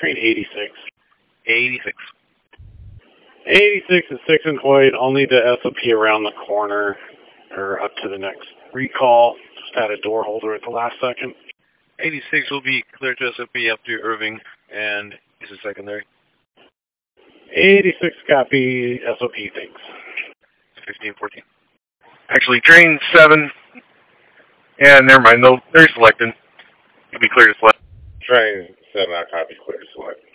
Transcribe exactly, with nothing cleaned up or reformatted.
train eighty-six. eighty-six. eighty-six is six and void, only the S O P around the corner, or up to the next recall. Just had a door holder at the last second. eighty-six will be clear to S O P up to Irving, and is a secondary. eighty-six copy, S O P, thanks. fifteen fourteen. Actually, train seven, and never mind, no, they're selected. You'll be clear to select. Train seven, I copy, clear to select.